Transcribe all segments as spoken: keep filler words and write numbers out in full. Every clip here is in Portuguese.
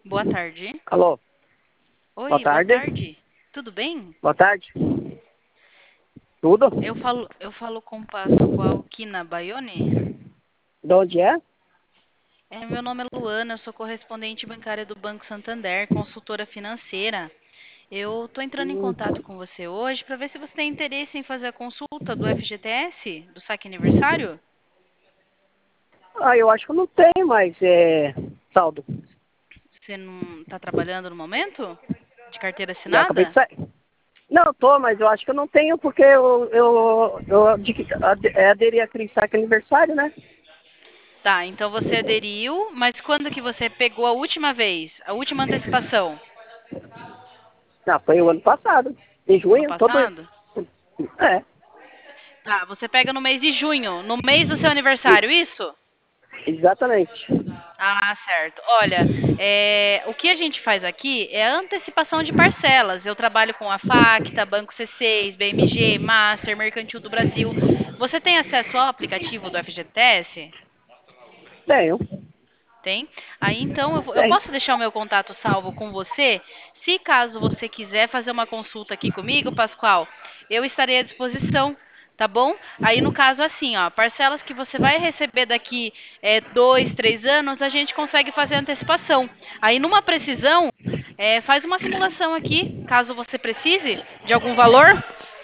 Boa tarde. Alô, boa Oi, boa tarde. tarde. Tudo bem? Boa tarde. Tudo? Eu falo, eu falo com Pascoal Kina Baione. De onde é? É, meu nome é Luana, eu sou correspondente bancária do Banco Santander, consultora financeira. Eu estou entrando em Hum. contato com você hoje para ver se você tem interesse em fazer a consulta do F G T S, do saque aniversário. Ah, eu acho que eu não tenho mais é, saldo. Você não está trabalhando no momento? De carteira Já acabei de assinada? sair. Não, tô, mas eu acho que eu não tenho porque eu, eu, eu ade- ade- é, aderi aquele saque aniversário, né? Tá, então você aderiu, mas quando que você pegou a última vez? A última antecipação? Ah, foi o ano passado. Em No junho, todo. passado? É, Tá, você pega no mês de junho, no mês do seu e- aniversário, isso? exatamente. Ah, certo. Olha, é, o que a gente faz aqui é a antecipação de parcelas. Eu trabalho com a Facta, Banco C seis, B M G, Master, Mercantil do Brasil. Você tem acesso ao aplicativo do F G T S? Tenho, Tem? Aí então eu, vou- eu tenho. posso deixar o meu contato salvo com você? Se caso você quiser fazer uma consulta aqui comigo, Pascoal, eu estarei à disposição, tá bom? Aí no caso assim, ó, parcelas que você vai receber daqui é, dois, três anos, a gente consegue fazer antecipação. Aí numa precisão, é, faz uma simulação aqui, caso você precise de algum valor.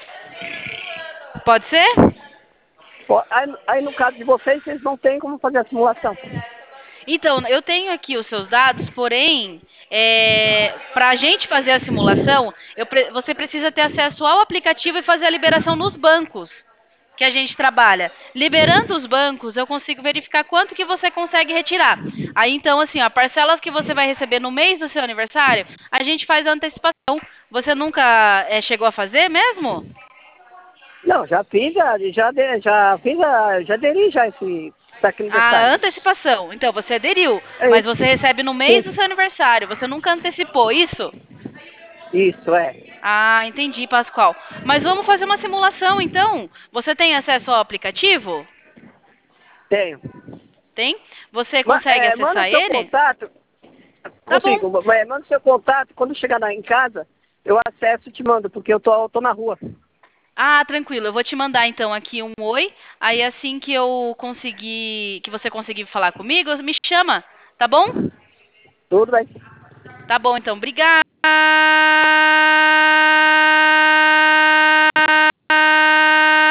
Pode ser? Pô, Aí, aí no caso de vocês, vocês não têm como fazer a simulação. Então, eu tenho aqui os seus dados, porém, para a gente fazer a simulação, eu pre- você precisa ter acesso ao aplicativo e fazer a liberação nos bancos que a gente trabalha. Liberando os bancos, eu consigo verificar quanto que você consegue retirar. Aí, então, assim, ó, parcelas que você vai receber no mês do seu aniversário, a gente faz a antecipação. Você nunca eh, chegou a fazer mesmo? Não, já fiz, já, já, de- já fiz, a, já aderi já esse saque A aniversário. antecipação. Então, você aderiu, É mas isso. você recebe no mês Sim, do seu aniversário. Você nunca antecipou isso? isso, é. Ah, entendi, Pascoal. Mas vamos fazer uma simulação, então. Você tem acesso ao aplicativo? Tenho. Tem? Você Ma- consegue é, manda acessar seu ele? contato, Tá bom. consigo, é, manda seu contato, quando chegar lá em casa, eu acesso e te mando, porque eu tô, tô na rua. Ah, tranquilo. Eu vou te mandar então aqui um oi. Aí assim que eu conseguir, que você conseguir falar comigo, me chama, tá bom? Tudo bem. Tá bom, então. Obrigada.